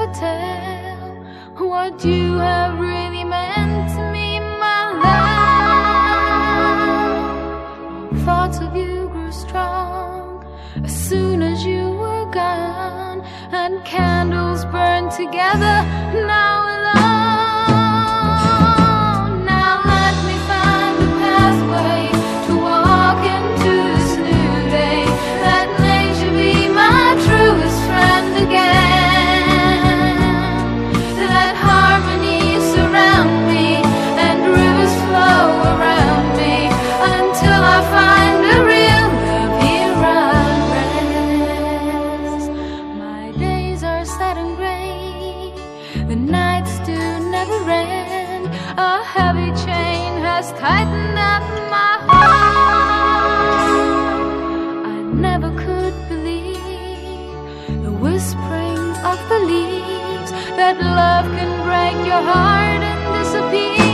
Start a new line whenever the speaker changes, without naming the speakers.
tell what you have really meant to me, my love. Thoughts of you grew strong as soon as you were gone, and candles burned together, now alone. Now let me find a pathway to walk into this new day. Let nature be my truest friend again. Let harmony surround me and rivers flow around me until I find a real love here unrest. My days are sad and gray, the nights do never end. A heavy chain has tightened up my heart. I never could believe the whispering of the leaves, that love can break your heart and disappear.